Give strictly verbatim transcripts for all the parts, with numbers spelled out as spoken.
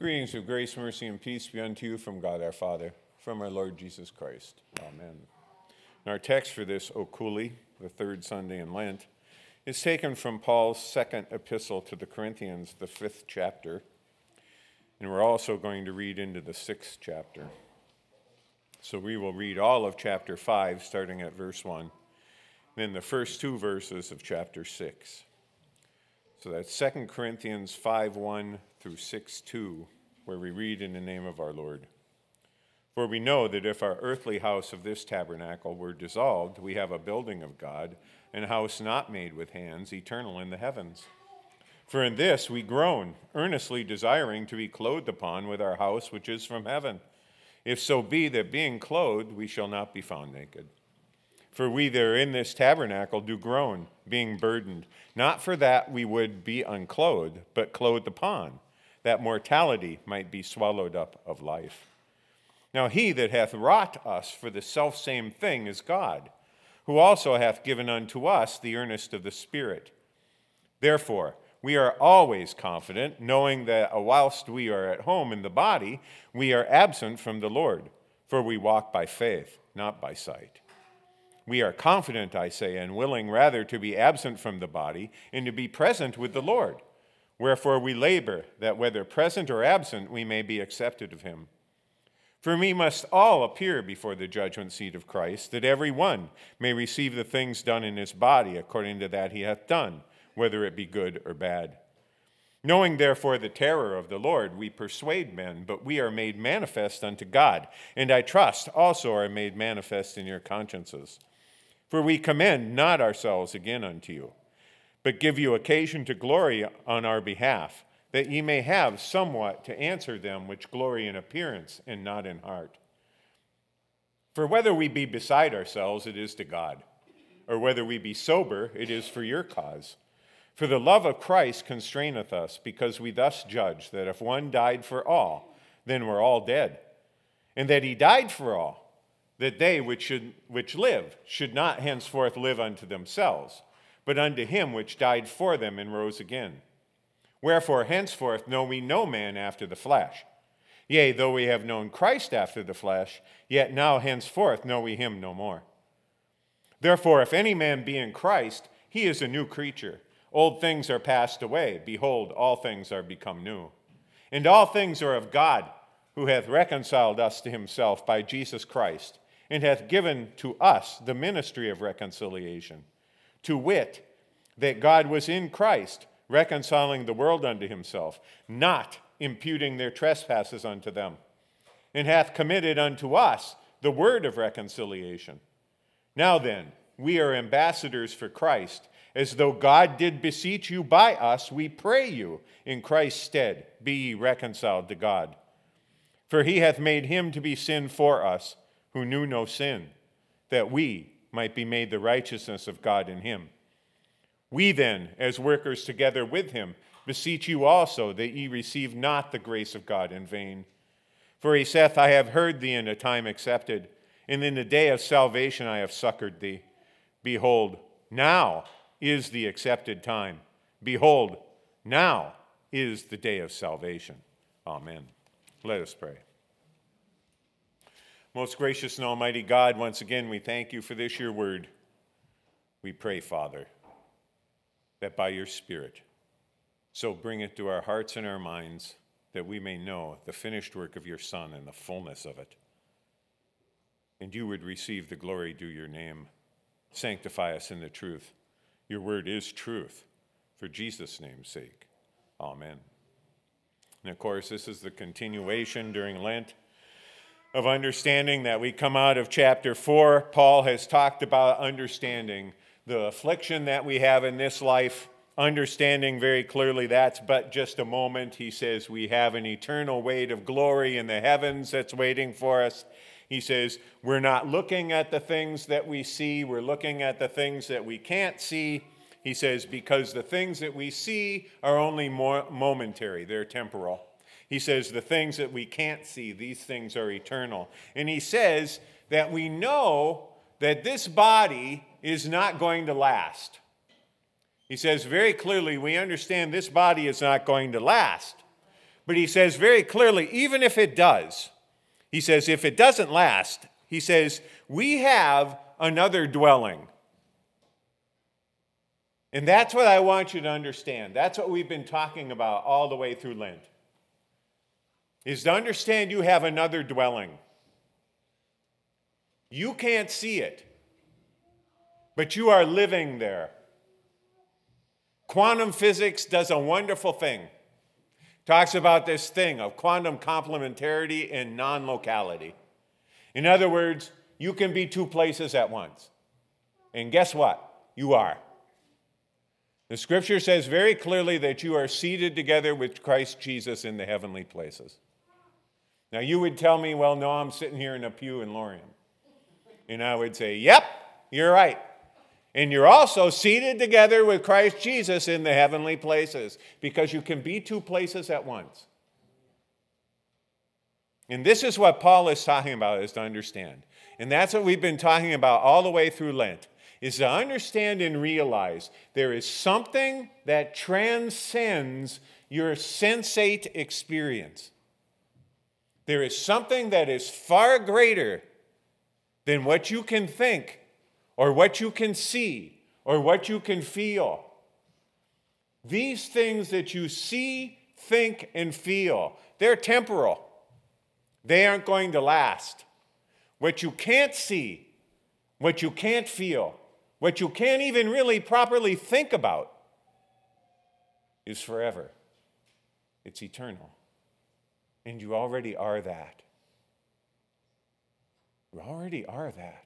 Greetings of grace, mercy, and peace be unto you from God our Father, from our Lord Jesus Christ. Amen. And our text for this Okuli, the third Sunday in Lent, is taken from Paul's second epistle to the Corinthians, the fifth chapter. And we're also going to read into the sixth chapter. So we will read all of chapter five, starting at verse one, then the first two verses of chapter six. So that's Second Corinthians five one through six two, where we read in the name of our Lord. For we know that if our earthly house of this tabernacle were dissolved, we have a building of God, an house not made with hands, eternal in the heavens. For in this we groan, earnestly desiring to be clothed upon with our house which is from heaven, if so be that being clothed we shall not be found naked. For we that are in this tabernacle do groan, being burdened, not for that we would be unclothed, but clothed upon, that mortality might be swallowed up of life. Now he that hath wrought us for the selfsame thing is God, who also hath given unto us the earnest of the Spirit. Therefore, we are always confident, knowing that whilst we are at home in the body, we are absent from the Lord, for we walk by faith, not by sight. We are confident, I say, and willing rather to be absent from the body and to be present with the Lord. Wherefore we labor, that whether present or absent, we may be accepted of him. For we must all appear before the judgment seat of Christ, that every one may receive the things done in his body according to that he hath done, whether it be good or bad. Knowing therefore the terror of the Lord, we persuade men, but we are made manifest unto God, and I trust also are made manifest in your consciences. For we commend not ourselves again unto you, but give you occasion to glory on our behalf, that ye may have somewhat to answer them which glory in appearance and not in heart. For whether we be beside ourselves, it is to God, or whether we be sober, it is for your cause. For the love of Christ constraineth us, because we thus judge that if one died for all, then we're all dead, and that he died for all, that they which should which live should not henceforth live unto themselves, but unto him which died for them and rose again. Wherefore henceforth know we no man after the flesh. Yea, though we have known Christ after the flesh, yet now henceforth know we him no more. Therefore, if any man be in Christ, he is a new creature. Old things are passed away. Behold, all things are become new. And all things are of God, who hath reconciled us to himself by Jesus Christ, and hath given to us the ministry of reconciliation, to wit, that God was in Christ, reconciling the world unto himself, not imputing their trespasses unto them, and hath committed unto us the word of reconciliation. Now then, we are ambassadors for Christ, as though God did beseech you by us, we pray you, in Christ's stead, be ye reconciled to God. For he hath made him to be sin for us, who knew no sin, that we might be made the righteousness of God in him. We then, as workers together with him, beseech you also that ye receive not the grace of God in vain. For he saith, I have heard thee in a time accepted, and in the day of salvation I have succored thee. Behold, now is the accepted time. Behold, now is the day of salvation. Amen. Let us pray. Most gracious and almighty God, once again we thank you for this your word. We pray, Father, that by your Spirit, so bring it to our hearts and our minds, that we may know the finished work of your Son and the fullness of it. And you would receive the glory due your name. Sanctify us in the truth. Your word is truth, for Jesus' name's sake. Amen. And of course, this is the continuation during Lent of understanding that we come out of chapter four. Paul has talked about understanding the affliction that we have in this life, understanding very clearly that's but just a moment. He says we have an eternal weight of glory in the heavens that's waiting for us. He says we're not looking at the things that we see, we're looking at the things that we can't see. He says because the things that we see are only more momentary, they're temporal. He says the things that we can't see, these things are eternal. And he says that we know that this body is not going to last. He says very clearly, we understand this body is not going to last. But he says very clearly, even if it does, he says, if it doesn't last, he says, we have another dwelling. And that's what I want you to understand. That's what we've been talking about all the way through Lent, is to understand you have another dwelling. You can't see it, but you are living there. Quantum physics does a wonderful thing. Talks about this thing of quantum complementarity and non-locality. In other words, you can be two places at once. And guess what? You are. The scripture says very clearly that you are seated together with Christ Jesus in the heavenly places. Now you would tell me, well, no, I'm sitting here in a pew in Lorien. And I would say, yep, you're right. And you're also seated together with Christ Jesus in the heavenly places, because you can be two places at once. And this is what Paul is talking about, is to understand. And that's what we've been talking about all the way through Lent, is to understand and realize there is something that transcends your sensate experience. There is something that is far greater than what you can think, or what you can see, or what you can feel. These things that you see, think, and feel, they're temporal. They aren't going to last. What you can't see, what you can't feel, what you can't even really properly think about is forever. It's eternal. And you already are that. You already are that.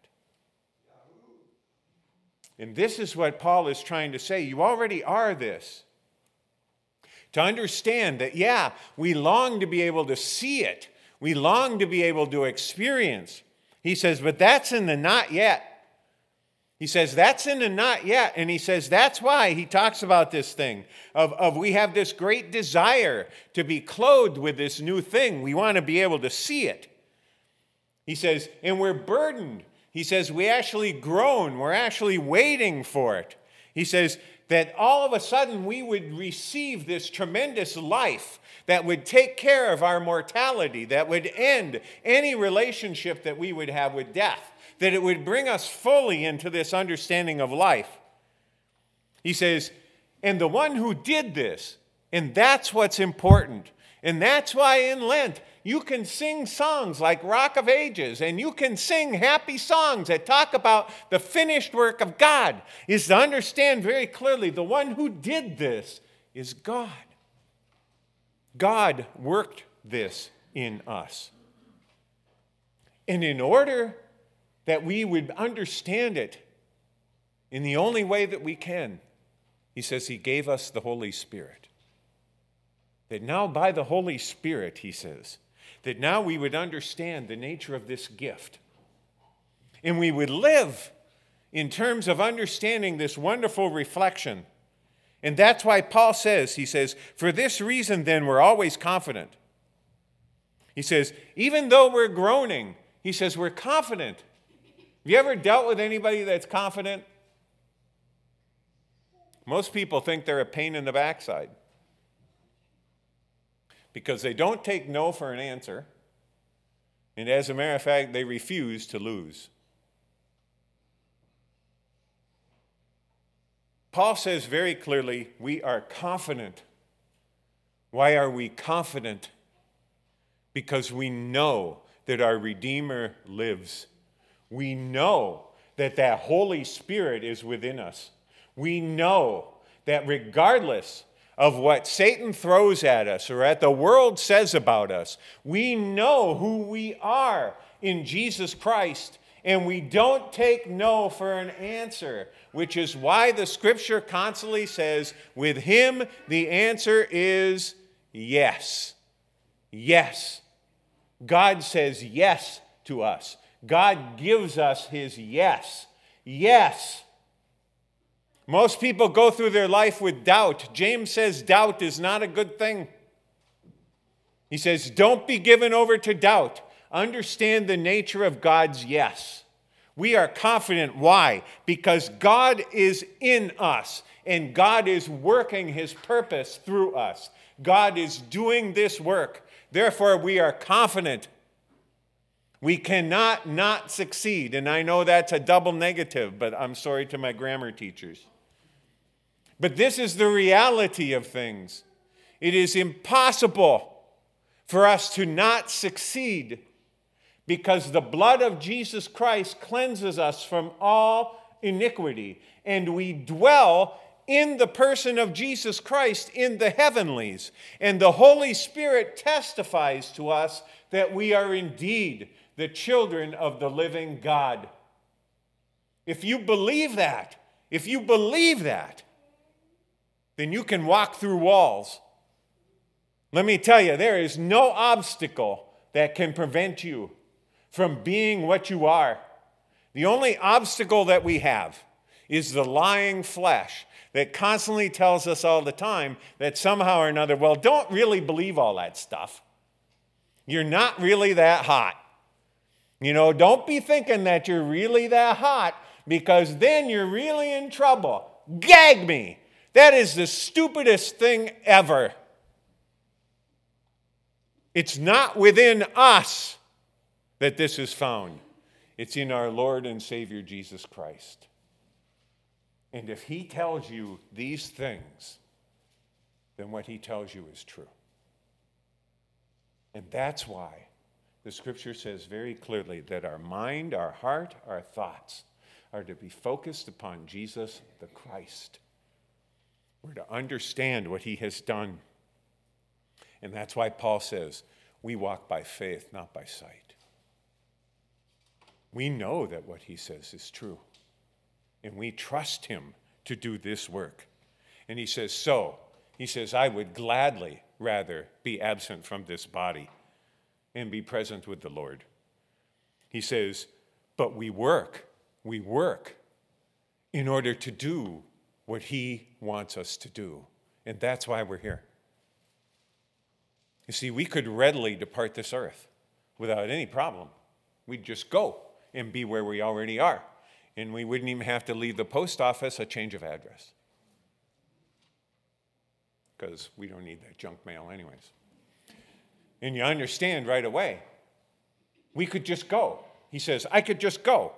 And this is what Paul is trying to say. You already are this. To understand that, yeah, we long to be able to see it. We long to be able to experience. He says, but that's in the not yet. He says, that's in the not yet. And he says, that's why he talks about this thing of, of we have this great desire to be clothed with this new thing. We want to be able to see it. He says, and we're burdened. He says, we actually groan. We're actually waiting for it. He says that all of a sudden we would receive this tremendous life that would take care of our mortality, that would end any relationship that we would have with death, that it would bring us fully into this understanding of life. He says, and the one who did this, and that's what's important, and that's why in Lent, you can sing songs like Rock of Ages, and you can sing happy songs that talk about the finished work of God, is to understand very clearly the one who did this is God. God worked this in us. And in order that we would understand it in the only way that we can, he says he gave us the Holy Spirit. That now by the Holy Spirit, he says, that now we would understand the nature of this gift. And we would live in terms of understanding this wonderful reflection. And that's why Paul says, he says, for this reason then we're always confident. He says, even though we're groaning, he says we're confident. Have you ever dealt with anybody that's confident? Most people think they're a pain in the backside, because they don't take no for an answer, and as a matter of fact, they refuse to lose. Paul says very clearly, we are confident. Why are we confident? Because we know that our Redeemer lives. We know that that Holy Spirit is within us. We know that regardless of what Satan throws at us or at the world says about us, we know who we are in Jesus Christ, and we don't take no for an answer, which is why the scripture constantly says, with him the answer is yes. Yes. God says yes to us. God gives us his yes. Yes. Most people go through their life with doubt. James says doubt is not a good thing. He says, don't be given over to doubt. Understand the nature of God's yes. We are confident. Why? Because God is in us, and God is working his purpose through us. God is doing this work. Therefore, we are confident. We cannot not succeed. And I know that's a double negative, but I'm sorry to my grammar teachers. But this is the reality of things. It is impossible for us to not succeed because the blood of Jesus Christ cleanses us from all iniquity, and we dwell in the person of Jesus Christ in the heavenlies, and the Holy Spirit testifies to us that we are indeed the children of the living God. If you believe that, if you believe that, then you can walk through walls. Let me tell you, there is no obstacle that can prevent you from being what you are. The only obstacle that we have is the lying flesh that constantly tells us all the time that somehow or another, well, don't really believe all that stuff. You're not really that hot. You know, don't be thinking that you're really that hot, because then you're really in trouble. Gag me. That is the stupidest thing ever. It's not within us that this is found. It's in our Lord and Savior Jesus Christ. And if he tells you these things, then what he tells you is true. And that's why the scripture says very clearly that our mind, our heart, our thoughts are to be focused upon Jesus the Christ. We're to understand what he has done. And that's why Paul says, we walk by faith, not by sight. We know that what he says is true. And we trust him to do this work. And he says, so, he says, I would gladly rather be absent from this body and be present with the Lord. He says, but we work, we work in order to do what he wants us to do. And that's why we're here. You see, we could readily depart this earth without any problem. We'd just go and be where we already are. And we wouldn't even have to leave the post office a change of address. Because we don't need that junk mail anyways. And you understand right away, we could just go. He says, I could just go.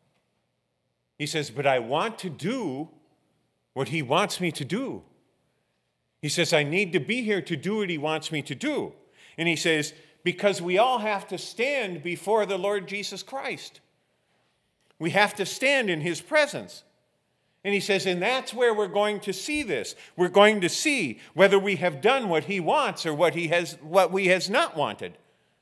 He says, but I want to do what he wants me to do. He says, I need to be here to do what he wants me to do. And he says, because we all have to stand before the Lord Jesus Christ. We have to stand in his presence. And he says, and that's where we're going to see this. We're going to see whether we have done what he wants or what he has, what we has not wanted.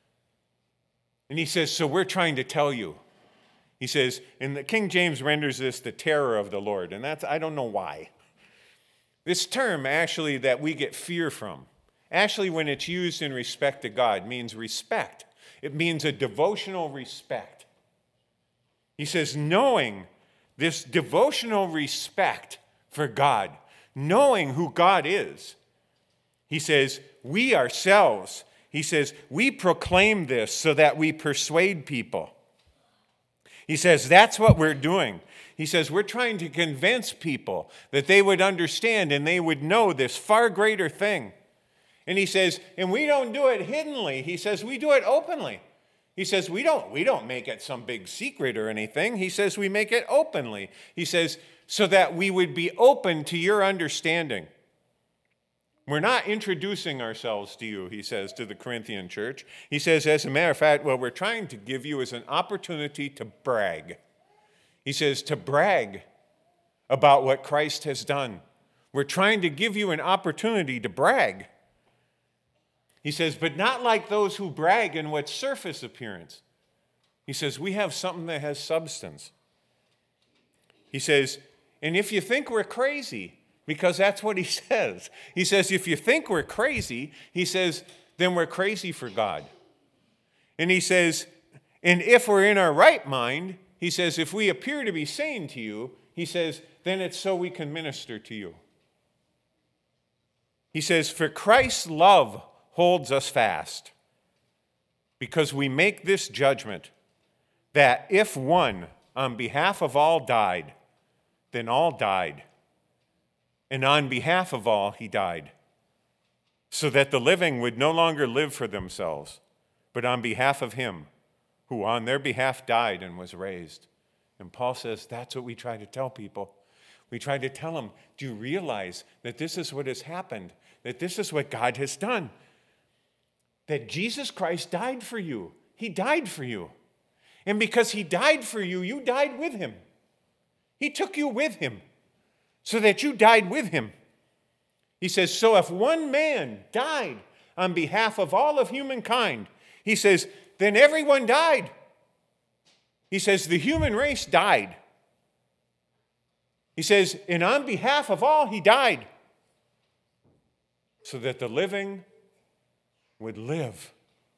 And he says, so we're trying to tell you. He says, and the King James renders this the terror of the Lord. And that's, I don't know why. This term, actually, that we get fear from, actually, when it's used in respect to God, means respect. It means a devotional respect. He says, knowing this devotional respect for God, knowing who God is, he says, we ourselves, he says, we proclaim this so that we persuade people. He says, that's what we're doing. He says, we're trying to convince people that they would understand and they would know this far greater thing. And he says, and we don't do it hiddenly. He says, we do it openly. He says, we don't, we don't make it some big secret or anything. He says, we make it openly. He says, so that we would be open to your understanding. We're not introducing ourselves to you, he says, to the Corinthian church. He says, as a matter of fact, what we're trying to give you is an opportunity to brag. He says, to brag about what Christ has done. We're trying to give you an opportunity to brag. He says, but not like those who brag in what's surface appearance. He says, we have something that has substance. He says, and if you think we're crazy, because that's what he says. He says, if you think we're crazy, he says, then we're crazy for God. And he says, and if we're in our right mind, he says, if we appear to be sane to you, he says, then it's so we can minister to you. He says, for Christ's love holds us fast, because we make this judgment that if one on behalf of all died, then all died. And on behalf of all, he died. so that the living would no longer live for themselves, but on behalf of him who on their behalf died and was raised. And Paul says that's what we try to tell people. We try to tell them, do you realize that this is what has happened? That this is what God has done? That Jesus Christ died for you. He died for you. And because he died for you, you died with him. He took you with him so that you died with him. He says, so if one man died on behalf of all of humankind, he says, then everyone died. He says, the human race died. He says, and on behalf of all, he died so that the living would live.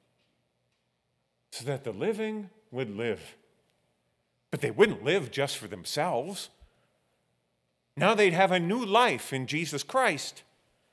So that the living would live. But they wouldn't live just for themselves. Now they'd have a new life in Jesus Christ.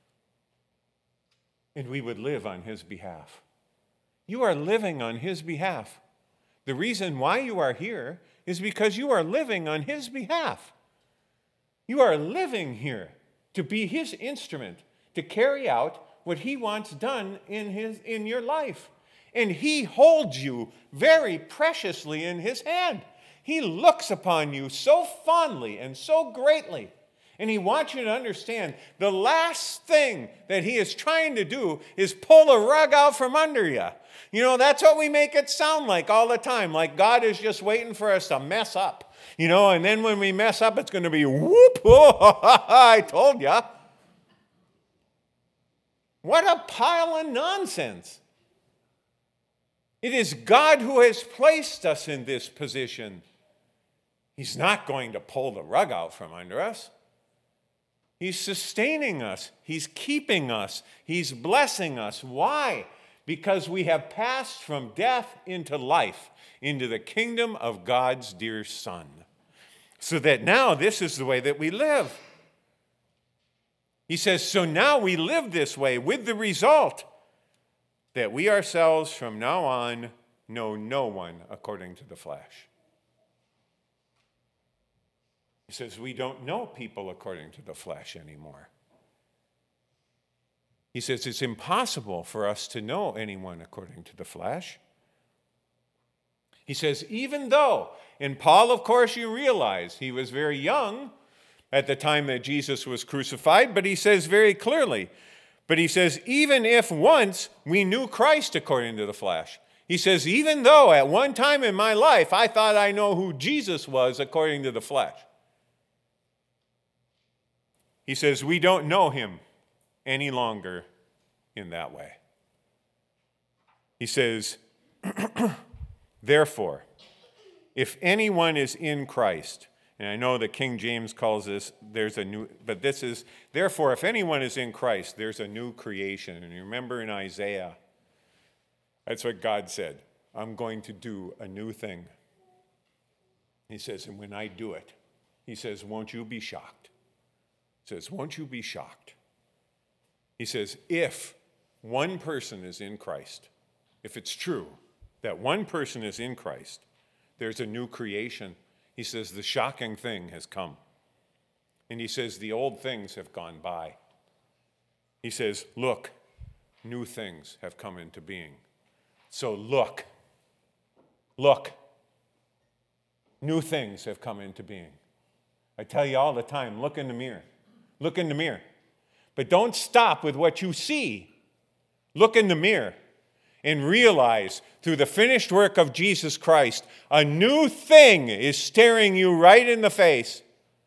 And we would live on his behalf. You are living on his behalf. The reason why you are here is because you are living on his behalf. You are living here to be his instrument, to carry out what he wants done in his in your life. And he holds you very preciously in his hand. He looks upon you so fondly and so greatly. And he wants you to understand the last thing that he is trying to do is pull a rug out from under you. You know, that's what we make it sound like all the time, like God is just waiting for us to mess up. You know, and then when we mess up, it's going to be, whoop, oh, I told ya. What a pile of nonsense. It is God who has placed us in this position. He's not going to pull the rug out from under us. He's sustaining us. He's keeping us. He's blessing us. Why? Because we have passed from death into life, into the kingdom of God's dear Son. So that now this is the way that we live. He says, so now we live this way with the result that we ourselves from now on know no one according to the flesh. He says we don't know people according to the flesh anymore. He says it's impossible for us to know anyone according to the flesh. He says even though, and Paul, of course, you realize he was very young at the time that Jesus was crucified, but he says very clearly, but he says even if once we knew Christ according to the flesh, he says even though at one time in my life I thought I know who Jesus was according to the flesh, he says we don't know him any longer in that way. He says, therefore, if anyone is in Christ, and I know that King James calls this, there's a new, but this is, therefore, if anyone is in Christ, there's a new creation. And you remember in Isaiah, that's what God said. I'm going to do a new thing. He says, and when I do it, he says, won't you be shocked? He says, won't you be shocked? He says, if one person is in Christ, if it's true that one person is in Christ, there's a new creation. He says, the shocking thing has come. And he says, the old things have gone by. He says, look, new things have come into being. So look, look, new things have come into being. I tell you all the time, look in the mirror. Look in the mirror. But don't stop with what you see. Look in the mirror and realize through the finished work of Jesus Christ, a new thing is staring you right in the face.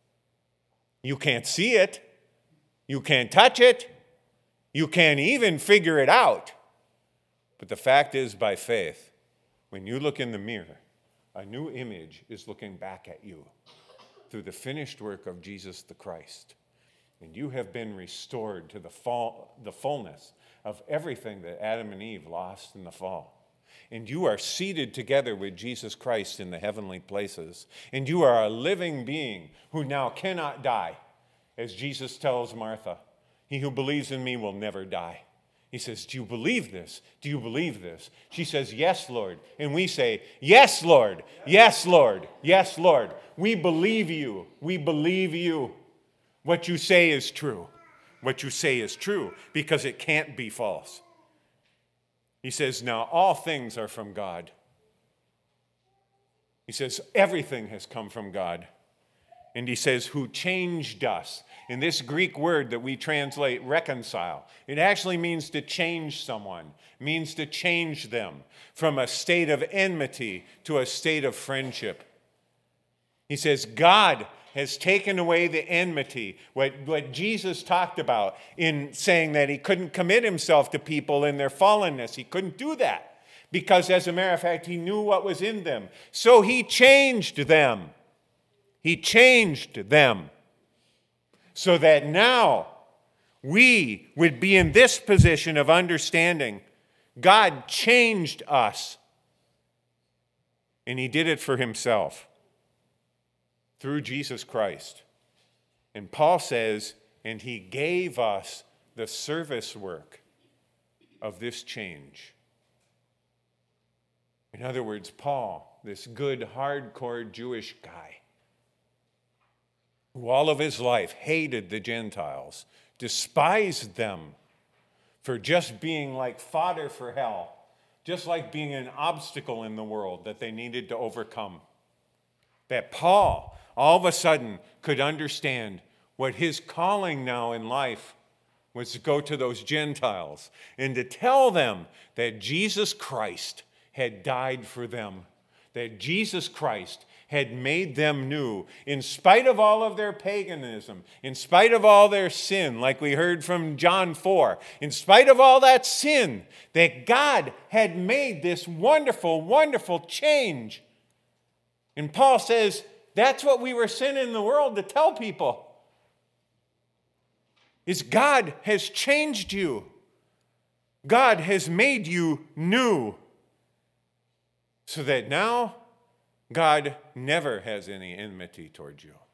You can't see it. You can't touch it. You can't even figure it out. But the fact is, by faith, when you look in the mirror, a new image is looking back at you through the finished work of Jesus the Christ. And you have been restored to the, fall, the fullness of everything that Adam and Eve lost in the fall. And you are seated together with Jesus Christ in the heavenly places. And you are a living being who now cannot die. As Jesus tells Martha, he who believes in me will never die. He says, do you believe this? Do you believe this? She says, yes, Lord. And we say, yes, Lord. Yes, Lord. Yes, Lord. We believe you. We believe you. What you say is true. what you say is true, because it can't be false. He says, now all things are from God. He says, everything has come from God. And he says, who changed us. And this Greek word that we translate reconcile, it actually means to change someone, means to change them from a state of enmity to a state of friendship. He says, God has taken away the enmity, what, what Jesus talked about in saying that he couldn't commit himself to people in their fallenness. He couldn't do that because, as a matter of fact, he knew what was in them. So he changed them. He changed them so that now we would be in this position of understanding. God changed us, and he did it for himself through Jesus Christ. And Paul says, and he gave us the service work of this change. In other words, Paul, this good, hardcore Jewish guy, who all of his life hated the Gentiles, despised them for just being like fodder for hell, just like being an obstacle in the world that they needed to overcome. That Paul, all of a sudden, could understand what his calling now in life was to go to those Gentiles and to tell them that Jesus Christ had died for them, that Jesus Christ had made them new, in spite of all of their paganism, in spite of all their sin, like we heard from John four, in spite of all that sin, that God had made this wonderful, wonderful change. And Paul says, that's what we were sent in the world to tell people, is God has changed you. God has made you new, so that now God never has any enmity towards you.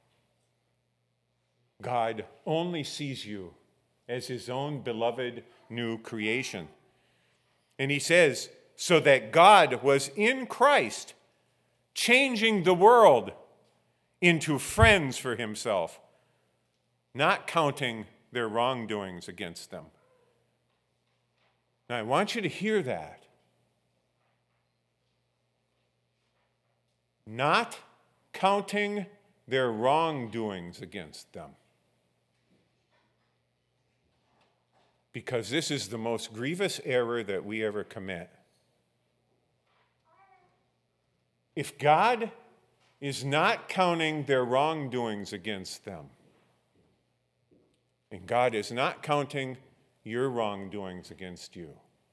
God only sees you as his own beloved new creation. And he says, so that God was in Christ, changing the world into friends for himself, not counting their wrongdoings against them. Now, I want you to hear that. Not counting their wrongdoings against them. Because this is the most grievous error that we ever commit. If God is not counting their wrongdoings against them, and God is not counting your wrongdoings against you,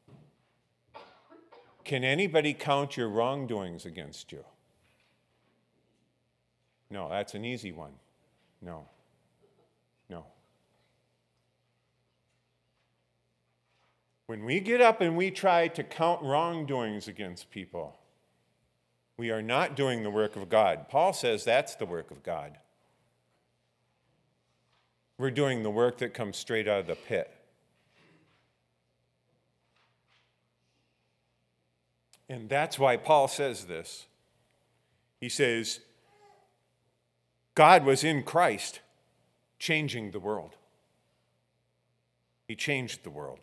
can anybody count your wrongdoings against you? No, that's an easy one. No. No. When we get up and we try to count wrongdoings against people, we are not doing the work of God. Paul says that's the work of God. We're doing the work that comes straight out of the pit. And that's why Paul says this. He says, God was in Christ changing the world. He changed the world,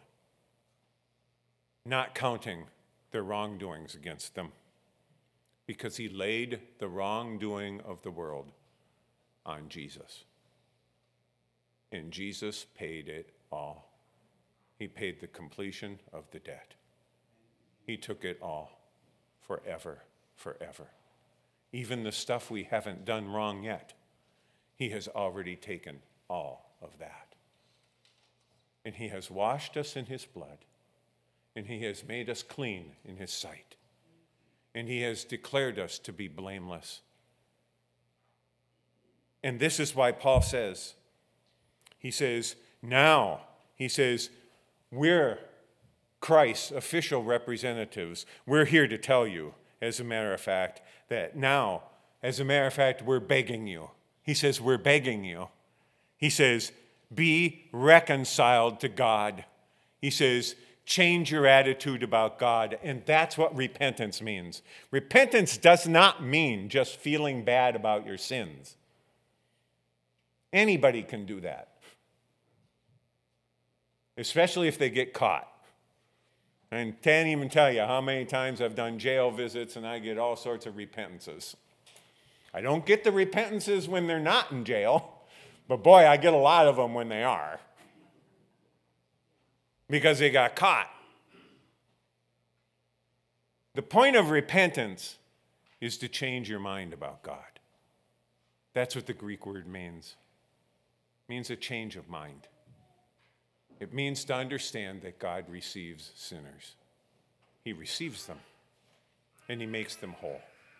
not counting their wrongdoings against them, because he laid the wrongdoing of the world on Jesus. And Jesus paid it all. He paid the completion of the debt. He took it all forever, forever. Even the stuff we haven't done wrong yet, he has already taken all of that. And he has washed us in his blood, and he has made us clean in his sight, and he has declared us to be blameless. And this is why Paul says, he says, now, he says, we're Christ's official representatives. We're here to tell you, as a matter of fact, that now, as a matter of fact, we're begging you. He says, we're begging you. He says, be reconciled to God. He says, change your attitude about God. And that's what repentance means. Repentance does not mean just feeling bad about your sins. Anybody can do that. especially if they get caught. And can't even tell you how many times I've done jail visits and I get all sorts of repentances. I don't get the repentances when they're not in jail, but boy, I get a lot of them when they are. Because they got caught. The point of repentance is to change your mind about God. That's what the Greek word means. It means a change of mind. It means to understand that God receives sinners. He receives them, and he makes them whole.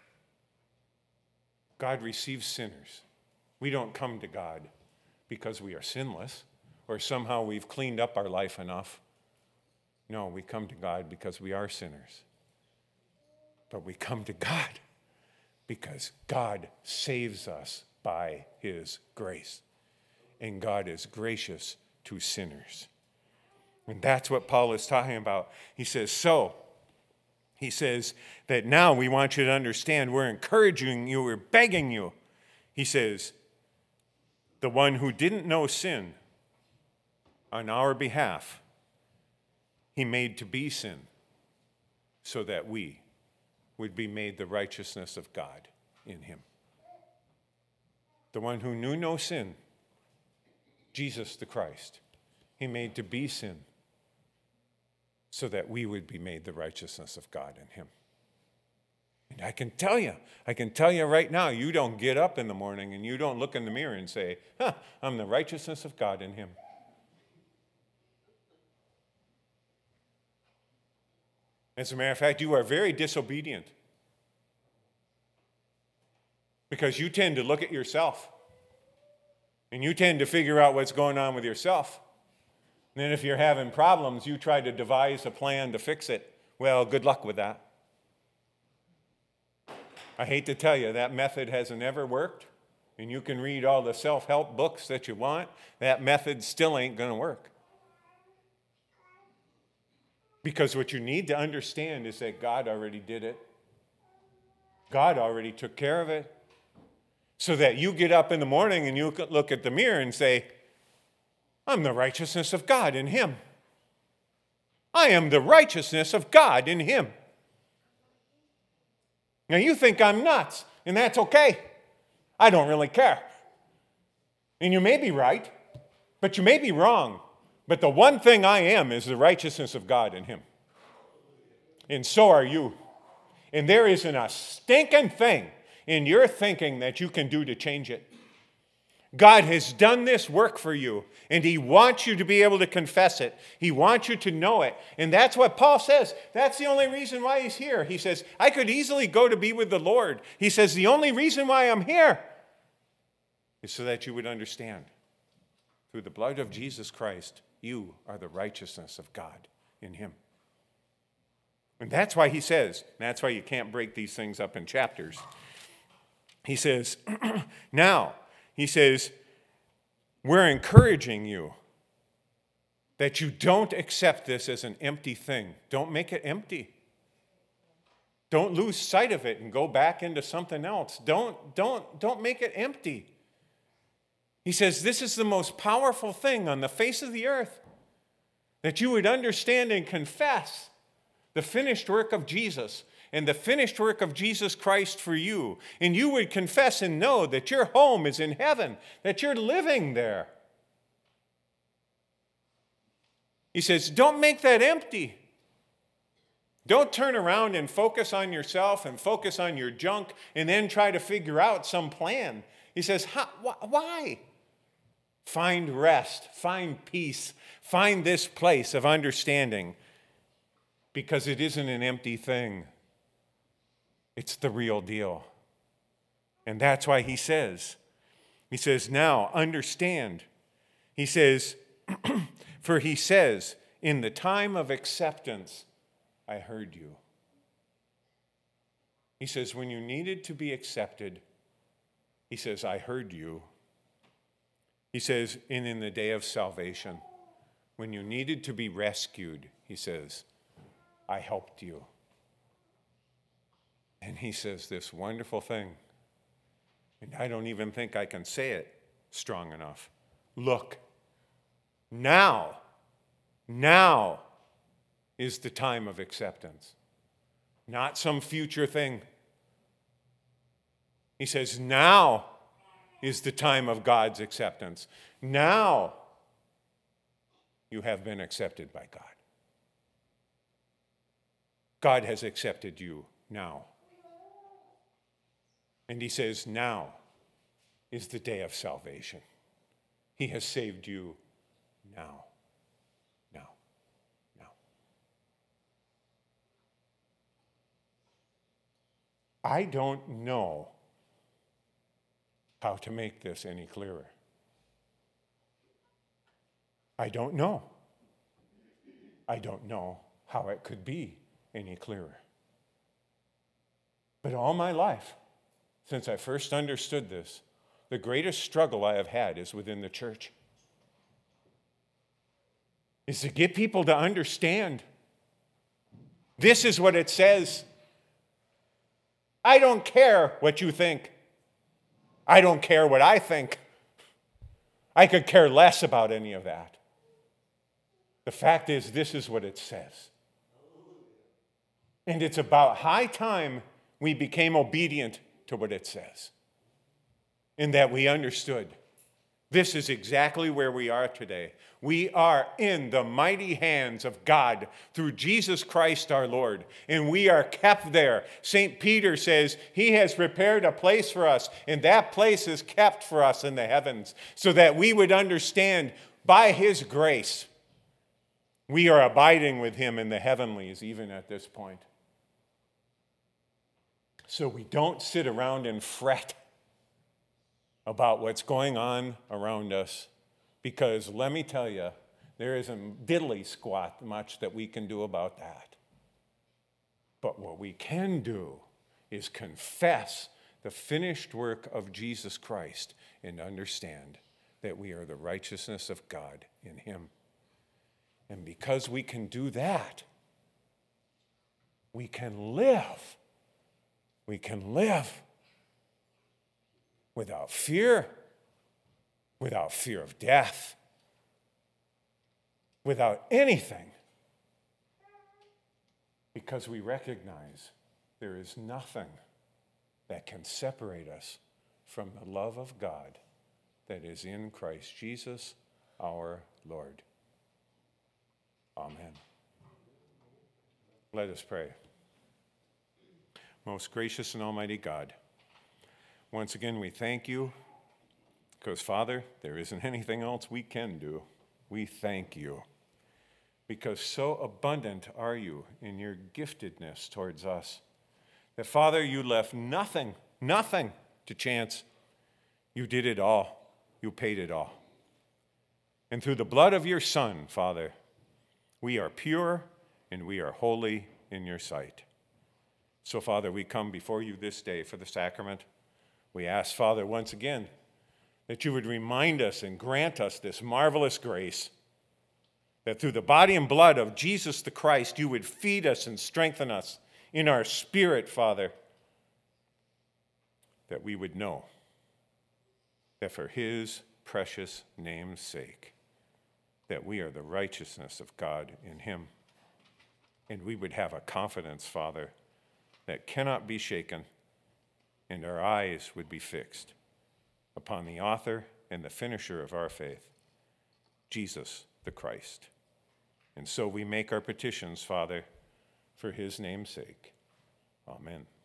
God receives sinners. We don't come to God because we are sinless or somehow we've cleaned up our life enough. No, we come to God because we are sinners. But we come to God because God saves us by his grace. And God is gracious to sinners. And that's what Paul is talking about. He says, so, he says that now we want you to understand, we're encouraging you, we're begging you. He says, the one who didn't know sin on our behalf, he made to be sin so that we would be made the righteousness of God in him. The one who knew no sin, Jesus the Christ, he made to be sin so that we would be made the righteousness of God in him. And I can tell you, I can tell you right now, you don't get up in the morning and you don't look in the mirror and say, huh, I'm the righteousness of God in him. As a matter of fact, you are very disobedient because you tend to look at yourself and you tend to figure out what's going on with yourself. And then if you're having problems, you try to devise a plan to fix it. Well, good luck with that. I hate to tell you, that method hasn't ever worked, and you can read all the self-help books that you want. That method still ain't going to work. Because what you need to understand is that God already did it. God already took care of it. So that you get up in the morning and you look at the mirror and say, I'm the righteousness of God in him. I am the righteousness of God in him. Now you think I'm nuts, and that's okay. I don't really care. And you may be right, but you may be wrong. But the one thing I am is the righteousness of God in him. And so are you. And there isn't a stinking thing in your thinking that you can do to change it. God has done this work for you, and he wants you to be able to confess it. He wants you to know it. And that's what Paul says. That's the only reason why he's here. He says, I could easily go to be with the Lord. He says, the only reason why I'm here is so that you would understand. Through the blood of Jesus Christ, you are the righteousness of God in him. And that's why he says, that's why you can't break these things up in chapters. He says, now, he says, we're encouraging you that you don't accept this as an empty thing. Don't make it empty. Don't lose sight of it and go back into something else. Don't, don't, don't make it empty. He says, this is the most powerful thing on the face of the earth, that you would understand and confess the finished work of Jesus and the finished work of Jesus Christ for you. And you would confess and know that your home is in heaven, that you're living there. He says, don't make that empty. Don't turn around and focus on yourself and focus on your junk and then try to figure out some plan. He says, How, wh- why? Find rest, find peace, find this place of understanding, because it isn't an empty thing. It's the real deal. And that's why he says, he says, now understand. He says, for he says, in the time of acceptance, I heard you. He says, when you needed to be accepted, he says, I heard you. He says, and in the day of salvation, when you needed to be rescued, he says, I helped you. And he says this wonderful thing, and I don't even think I can say it strong enough. Look, now Now is the time of acceptance, not some future thing. He says, now is the time of God's acceptance. Now you have been accepted by God. God has accepted you now. And he says, now is the day of salvation. He has saved you now. Now. Now. I don't know how to make this any clearer. I don't know. I don't know how it could be any clearer. But all my life, since I first understood this, the greatest struggle I have had is within the church. Is to get people to understand. This is what it says. I don't care what you think. I don't care what I think. I could care less about any of that. The fact is, this is what it says. And it's about high time we became obedient to what it says. And that we understood. This is exactly where we are today. We are in the mighty hands of God through Jesus Christ our Lord. And we are kept there. Saint Peter says he has prepared a place for us. And that place is kept for us in the heavens. So that we would understand by his grace, we are abiding with him in the heavenlies even at this point. So we don't sit around and fret about what's going on around us, because let me tell you, there isn't diddly squat much that we can do about that. But what we can do is confess the finished work of Jesus Christ and understand that we are the righteousness of God in him. And because we can do that, we can live. We can live without fear, without fear of death, without anything, because we recognize there is nothing that can separate us from the love of God that is in Christ Jesus our Lord. Amen. Let us pray. Most gracious and almighty God, once again we thank you because, Father, there isn't anything else we can do. We thank you because so abundant are you in your giftedness towards us that, Father, you left nothing, nothing to chance. You did it all. You paid it all. And through the blood of your Son, Father, we are pure and we are holy in your sight. So, Father, we come before you this day for the sacrament. We ask, Father, once again, that you would remind us and grant us this marvelous grace, that through the body and blood of Jesus the Christ, you would feed us and strengthen us in our spirit, Father, that we would know that for his precious name's sake, that we are the righteousness of God in him. And we would have a confidence, Father, that cannot be shaken, and our eyes would be fixed upon the author and the finisher of our faith, Jesus the Christ. And so we make our petitions, Father, for his name's sake. Amen.